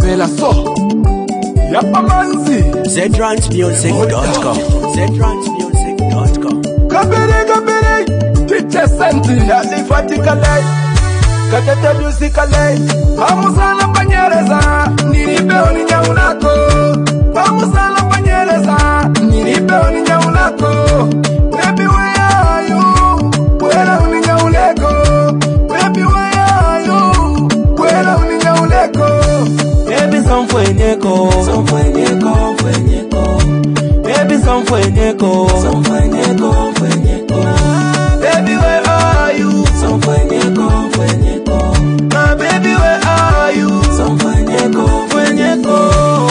Vela so Yapa manzi ZTransMusic.com ZTransMusic.com Kabere Teacher Senti Yalifatikale Katete musicale Pamusana panyereza Nilipeo ni nyaunako Pamusana panyereza Nilipeo ni nyaunako Baby where are you? Where uni nyauleko Baby where are you? Where uni nyauleko Baby somfwenyeko Baby somfwenyeko Baby where are you? My baby where are you? Fwenyeko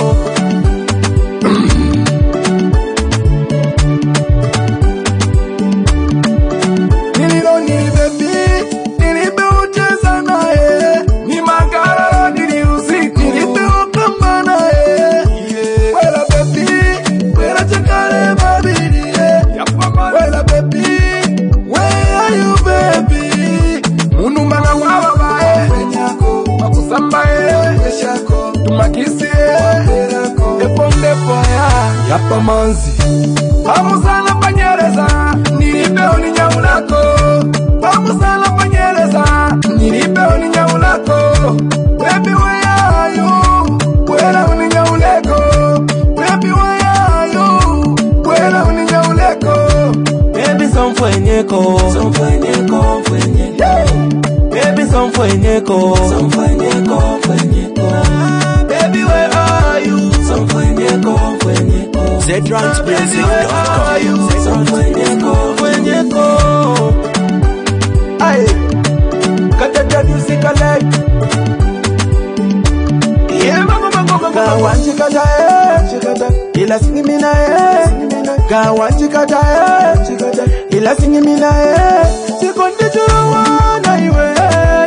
Nilironi baby Nilipe ucheza nae Ni magara niliusiku Nilipe ukamba nae Wela baby Wela chakare babidi Wela baby Where are you baby Munumanga wawa bae Makusambae Tumakisi Eponde foya Yapa manzi Pamusana panyereza Nilipeo ni nyaunako Pamusana panyereza Nilipeo ni nyaunako Baby where are you? Where uni nyauleko Baby where are you? Where uni nyauleko Baby somfwenyeko Baby somfwenyeko Baby where are you? ZTransMusic.com Fwenyeko Aye Katete musicale Kawanchikata ila singimina Kawanchikata ila singimina Sikonde churuwa na iwe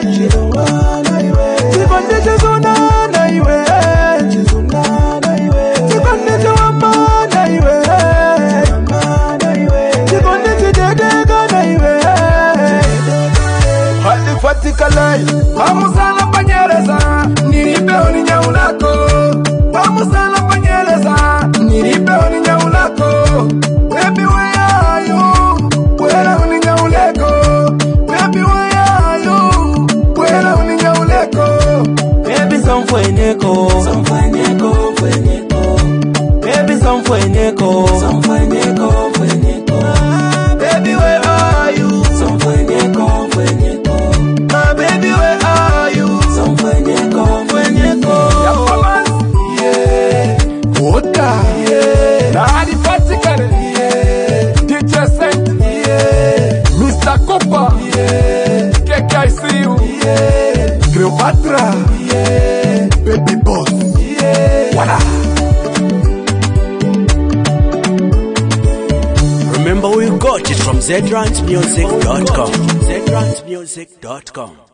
Sikonde chuzuna na iwe Sikonde chuwamba na iwe Sikonde chidedega na iwe Halifatikale Pamusana panyereza Nilipeo ni nyaunako Pamusana panyereza Nilipeo ni nyaunako Baby where are you? Where uni nyauleko Baby where are you? Where uni nyauleko Baby somfwenyeko Baby somfwenyeko Baby where are you? My baby where are you? Fwenyeko Oda Nadi Fatikale Teacher Sent Mr. Cooper KKICU Cleopatra Baby Boss Voila Remember we got it from ZTransMusic.com ZTransMusic.com